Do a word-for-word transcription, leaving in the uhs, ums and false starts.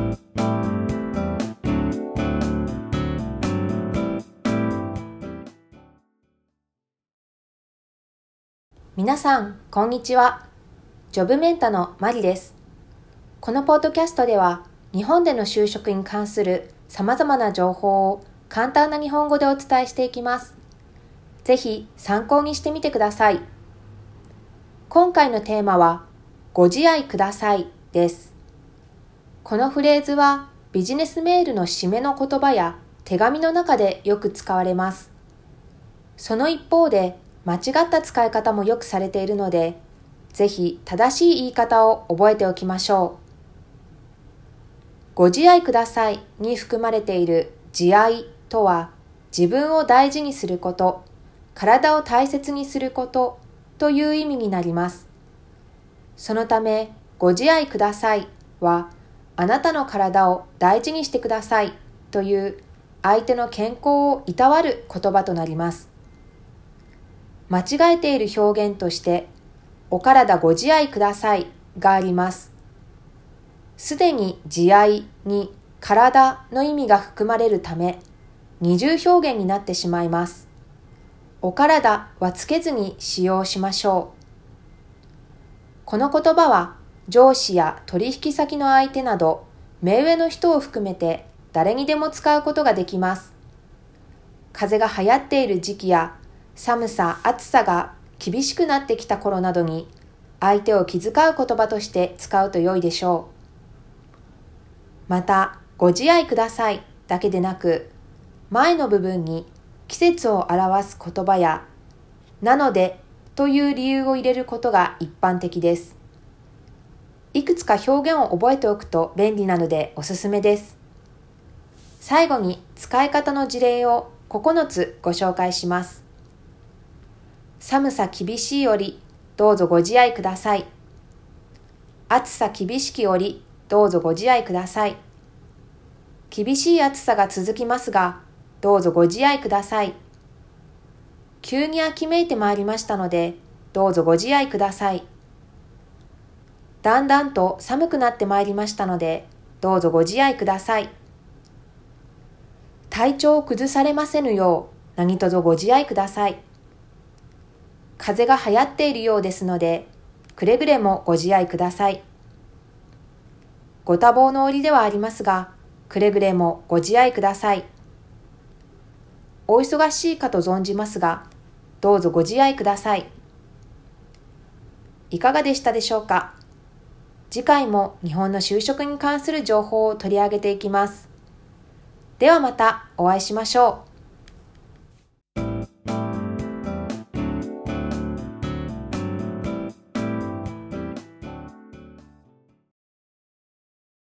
皆さん、こんにちは。ジョブメンタのマリです。このポッドキャストでは、日本での就職に関する様々な情報を簡単な日本語でお伝えしていきます。ぜひ参考にしてみてください。今回のテーマは、ご自愛くださいです。このフレーズは、ビジネスメールの締めの言葉や手紙の中でよく使われます。その一方で、間違った使い方もよくされているので、ぜひ正しい言い方を覚えておきましょう。ご自愛くださいに含まれている自愛とは、自分を大事にすること、体を大切にすることという意味になります。そのため、ご自愛くださいは、あなたの体を大事にしてくださいという相手の健康をいたわる言葉となります。間違えている表現として、お体ご自愛くださいがあります。すでに自愛に体の意味が含まれるため、二重表現になってしまいます。お体はつけずに使用しましょう。この言葉は上司や取引先の相手など目上の人を含めて誰にでも使うことができます。風邪が流行っている時期や寒さ、暑さが厳しくなってきた頃などに相手を気遣う言葉として使うと良いでしょう。また、ご自愛くださいだけでなく、前の部分に季節を表す言葉やなのでという理由を入れることが一般的です。いくつか表現を覚えておくと便利なのでおすすめです。最後に使い方の事例をここのつご紹介します。寒さ厳しい折、どうぞご自愛ください。暑さ厳しき折、どうぞご自愛ください。厳しい暑さが続きますが、どうぞご自愛ください。急に秋めいてまいりましたので、どうぞご自愛ください。だんだんと寒くなってまいりましたので、どうぞご自愛ください。体調を崩されませぬよう、何卒ご自愛ください。風邪が流行っているようですので、くれぐれもご自愛ください。ご多忙の折ではありますが、くれぐれもご自愛ください。お忙しいかと存じますが、どうぞご自愛ください。いかがでしたでしょうか？次回も日本の就職に関する情報を取り上げていきます。ではまたお会いしましょう。